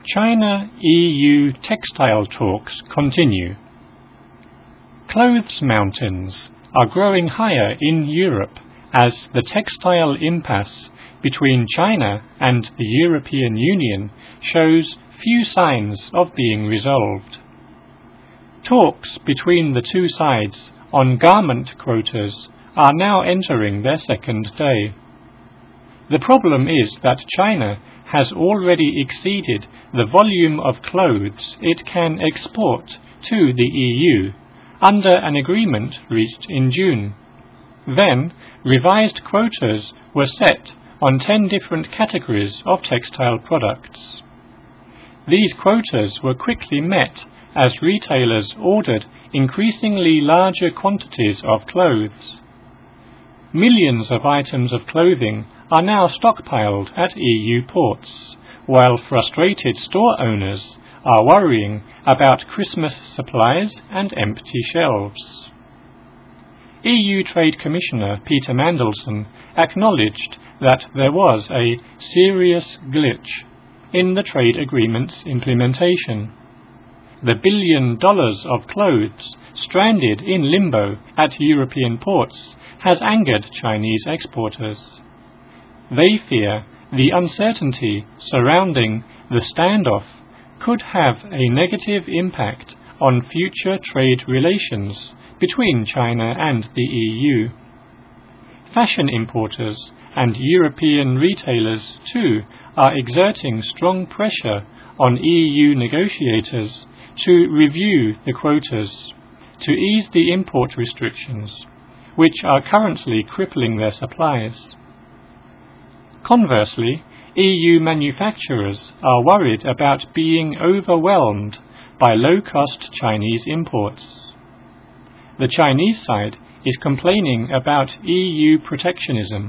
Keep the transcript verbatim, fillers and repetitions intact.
China-E U textile talks continue. Clothes mountains are growing higher in Europe as the textile impasse between China and the European Union shows few signs of being resolved. Talks between the two sides on garment quotas are now entering their second day. The problem is that China has already exceeded the volume of clothes it can export to the E U under an agreement reached in June. Then, revised quotas were set on ten different categories of textile products. These quotas were quickly met as retailers ordered increasingly larger quantities of clothes. Millions of items of clothing are now stockpiled at E U ports, while frustrated store owners are worrying about Christmas supplies and empty shelves. E U Trade Commissioner Peter Mandelson acknowledged that there was a serious glitch in the trade agreement's implementation. The billion dollars of clothes stranded in limbo at European ports has angered Chinese exporters. They fear the uncertainty surrounding the standoff could have a negative impact on future trade relations between China and the E U. Fashion importers and European retailers too are exerting strong pressure on E U negotiators to review the quotas, to ease the import restrictions, which are currently crippling their supplies. Conversely, E U manufacturers are worried about being overwhelmed by low-cost Chinese imports. The Chinese side is complaining about E U protectionism